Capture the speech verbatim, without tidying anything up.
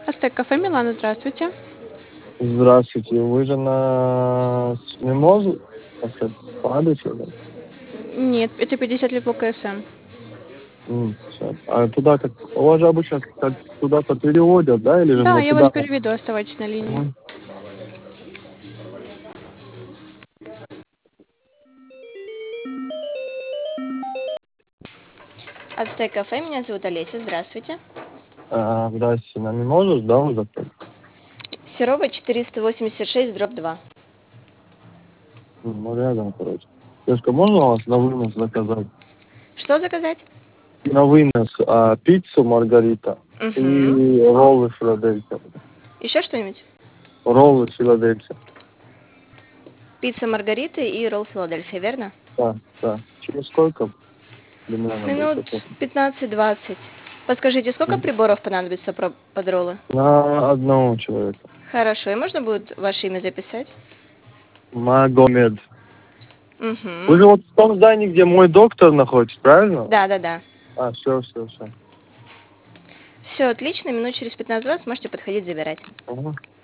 Астек кафе Милана, здравствуйте. Здравствуйте, вы же на Мимозу падаете, да? Нет, это пятьдесят лет по КСМ. М, всё. А туда как, у вас же обычно как куда-то переводят, да, или же Да, мне я вас туда? переведу, оставайтесь на линии. Мгм. Астек кафе, меня зовут Олеся, здравствуйте. А, здрасте, на Мимозу, да, уже? Серова четыреста восемьдесят шесть, дробь два. Ну, рядом, короче. Девушка, можно у вас на вынос заказать? Что заказать? На вынос а, пиццу Маргарита Угу. и роллы Филадельфия. Еще что-нибудь? Роллы Филадельфия. Пицца Маргариты и ролл Филадельфия, верно? Да, да. Через сколько примерно будет Минут готов? пятнадцать-двадцать. Подскажите, сколько приборов понадобится про- под роллы? На одного человека. Хорошо, и можно будет ваше имя записать? Магомед. Вы Угу. же вот в том здании, где мой доктор находится, правильно? Да, да, да. А, все, все, все. Все отлично, минут через пятнадцать-двадцать можете подходить забирать. Ага.